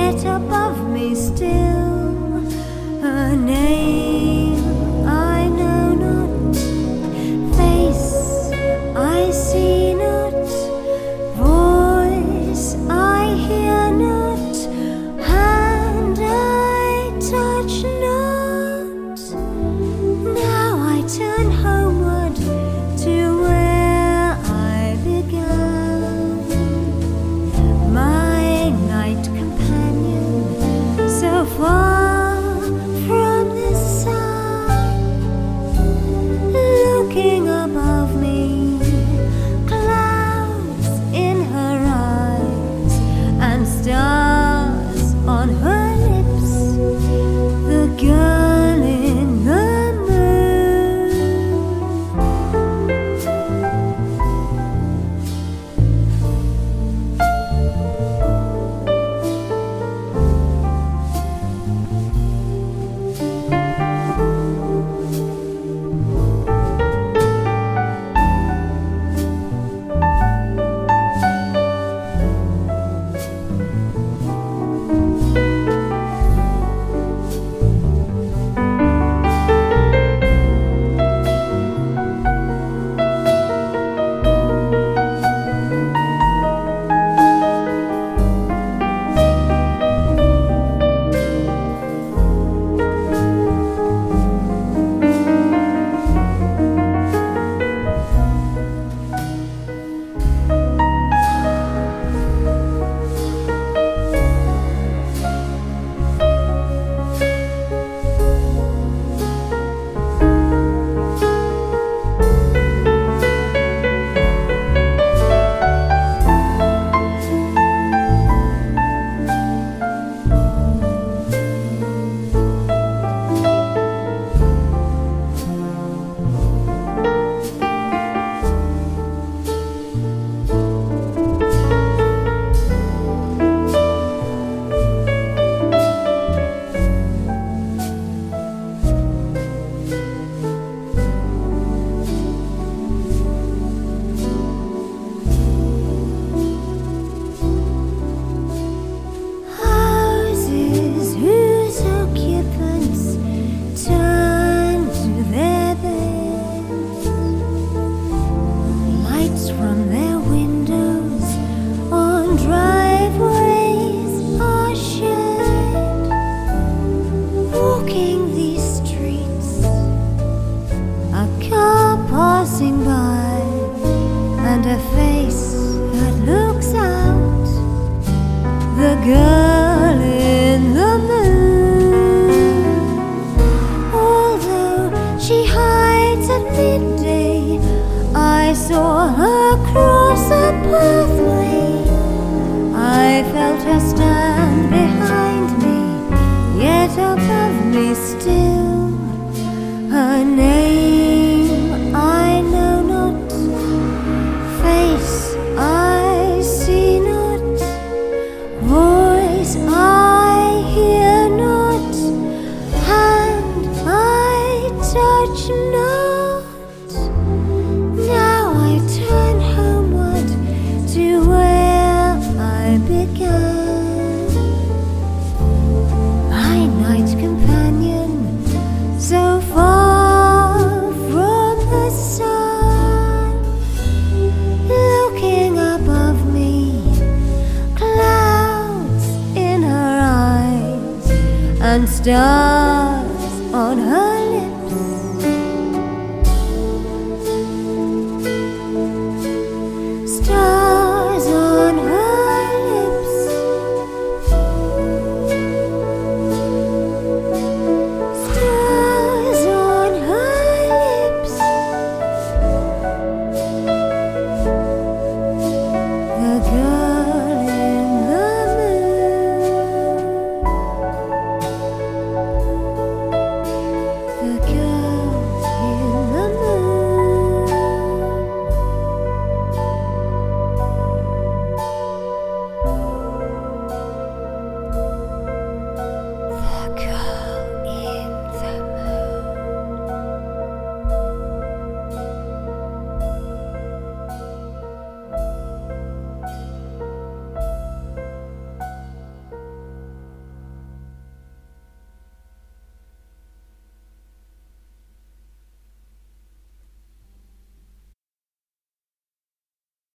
yet above me still. Her name I know not, face I see not, voice I hear not, hand I touch not. Now I turn homeward to where I began, my night companion, so far from the sun. Looking above me, clouds in her eyes and stars on her lips, the girl in the moon. From their windows on driveways are shed. Walking these streets, a car passing by, and a face that looks out, the girl in the moon. Although she hides at midday, I saw her cross a pathway. I felt her stand behind me, yet above me still. Her name I know not, face I see not, voice I hear not, hand I touch not. Now I turn homeward to where I began, my night companion, so far from the sun. Looking above me, clouds in her eyes and stars on her